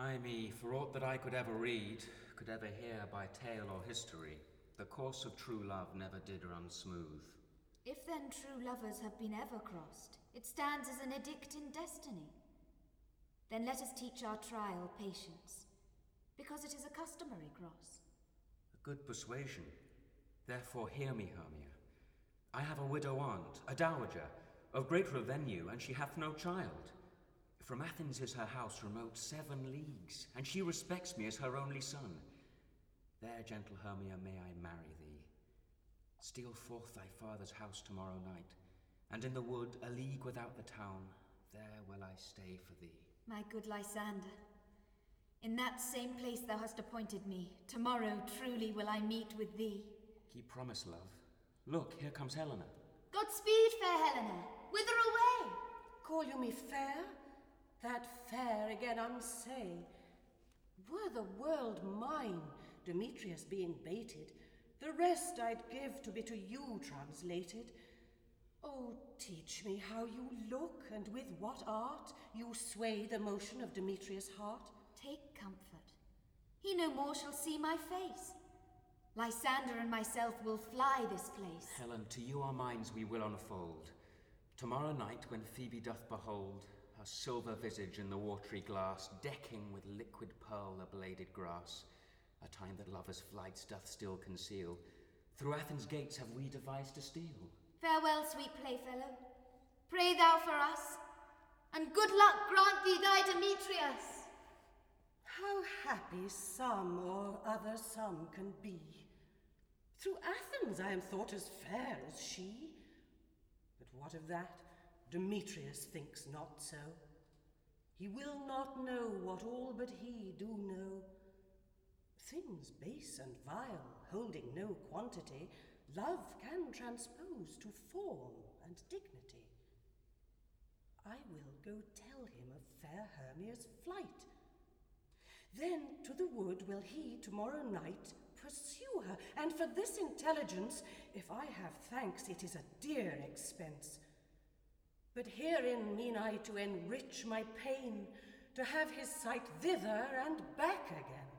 Ay me, for aught that I could ever read, could ever hear by tale or history, the course of true love never did run smooth. If then true lovers have been ever crossed, it stands as an edict in destiny. Then let us teach our trial patience, because it is a customary cross. A good persuasion. Therefore hear me, Hermia. I have a widow aunt, a dowager, of great revenue, and she hath no child. From Athens is her house remote 7 leagues, and she respects me as her only son. There, gentle Hermia, may I marry thee. Steal forth thy father's house tomorrow night, and in the wood, a league without the town, there will I stay for thee. My good Lysander, in that same place thou hast appointed me, tomorrow truly will I meet with thee. Keep promise, love. Look, here comes Helena. Godspeed, fair Helena. Whither away? Call you me fair? That fair again unsay. Were the world mine, Demetrius being baited, the rest I'd give to be to you translated. Oh, teach me how you look, and with what art you sway the motion of Demetrius' heart. Take comfort. He no more shall see my face. Lysander and myself will fly this place. Helen, to you our minds we will unfold. Tomorrow night, when Phoebe doth behold her silver visage in the watery glass, decking with liquid pearl the bladed grass, a time that lovers' flights doth still conceal, through Athens' gates have we devised to steal. Farewell, sweet playfellow. Pray thou for us, and good luck grant thee thy Demetrius. How happy some or other some can be. Through Athens I am thought as fair as she. But what of that? Demetrius thinks not so. He will not know what all but he do know. Things base and vile, holding no quantity, love can transpose to form and dignity. I will go tell him of fair Hermia's flight. Then to the wood will he tomorrow night pursue her, and for this intelligence, if I have thanks, it is a dear expense. But herein mean I to enrich my pain, to have his sight thither and back again.